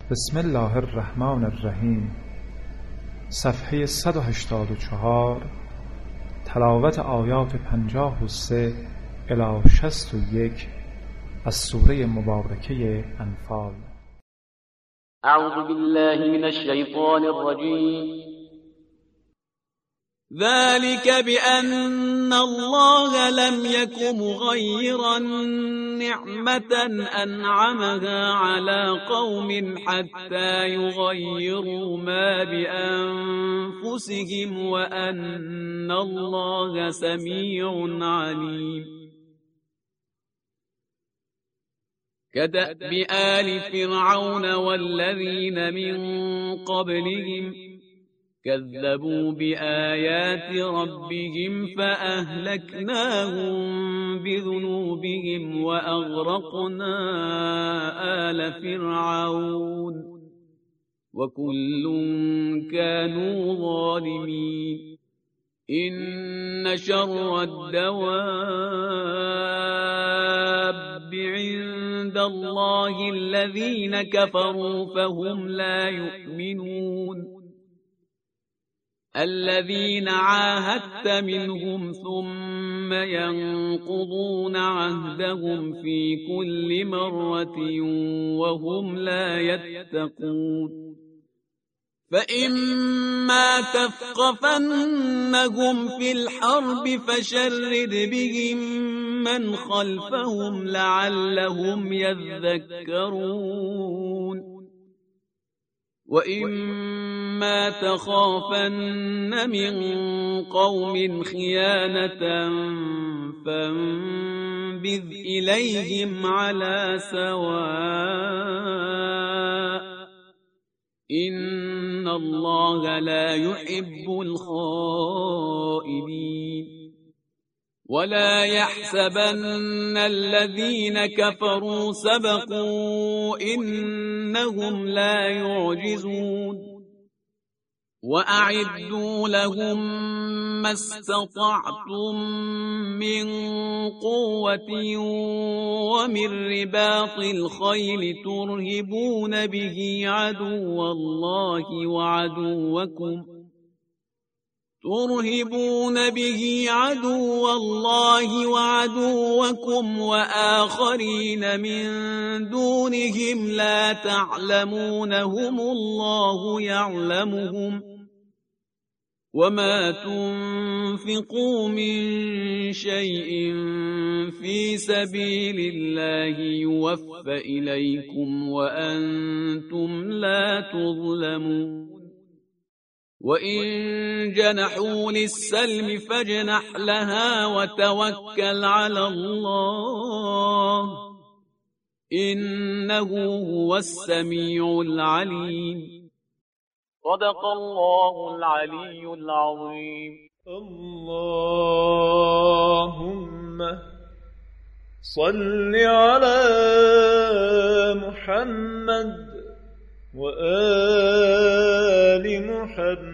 بسم الله الرحمن الرحیم. صفحه 184. تلاوت آیات 53 الی 61 از سوره مبارکه انفال. اعوذ بالله من الشیطان الرجیم. ذلك بأن الله لم يك مغيرا نعمة أنعمها على قوم حتى يغيروا ما بأنفسهم وأن الله سميع عليم. كدأب آل فرعون والذين من قبلهم كذبوا بآيات ربهم فأهلكناهم بذنوبهم وأغرقنا آل فرعون وكل كانوا ظالمين. إن شر الدواب عند الله الذين كفروا فهم لا يؤمنون. الذين عاهدت منهم ثم ينقضون عهدهم في كل مرة وهم لا يتقون. فإما تثقفنهم في الحرب فشرد بهم من خلفهم لعلهم يذكرون. وإما تخافن من قوم خيانة فانبذ إليهم على سواء إن الله لا يحب الخائنين. ولا يحسبن الذين كفروا سبقوا إنهم لا يعجزون. وأعدوا لهم ما استطعتم من قوة ومن رباط الخيل ترهبون به عدو الله وعدوكم وآخرين من دونهم لا تعلمونهم الله يعلمهم. وما تنفقوا من شيء في سبيل الله يوفى إليكم وأنتم لا تظلمون. وإن جنحوا للسلم فاجنح لها وتوكل على الله إنه هو السميع العليم. صدق الله العلي العظيم. اللهم صل على محمد وآل محمد